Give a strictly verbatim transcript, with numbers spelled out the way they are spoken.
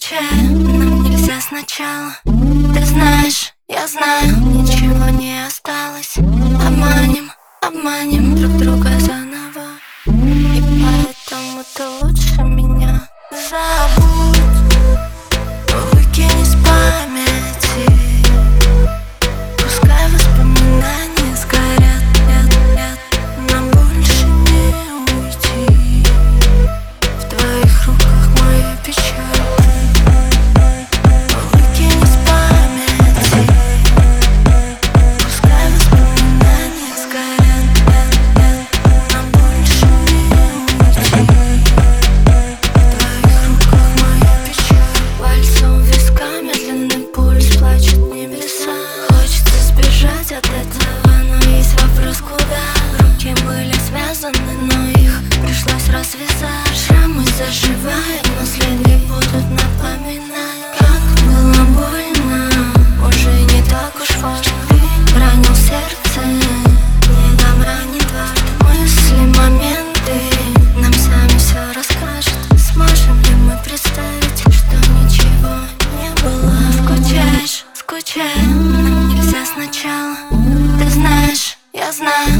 Скучаем, нам нельзя сначала. Ты знаешь, я знаю, ничего не осталось. Обманем, обманем друг друга заново. И поэтому ты лучше меня забудь. Выкинь из памяти. Пускай воспоминания сгорят. Нет, нет, нам больше не уйти. В твоих руках моя печаль. Выкинь из памяти. Пускай воспоминания сгорят. Нет, нет, нам больше не уйти. В твоих руках моя печаль. Пальцем в виска, медленный пульс, плачут небеса. Хочется сбежать от этого, но есть вопрос куда. Руки были связаны, но их пришлось развязать. Шрамы заживают, но следы будут напоминать. Как было больно, уже не так уж важно. Ты ранил сердце, не дам ранить дважды. Мысли, моменты нам сами все расскажут. Сможем ли мы представить, что ничего не было? Скучаешь, скучаем, нам нельзя сначала. Ты знаешь, я знаю,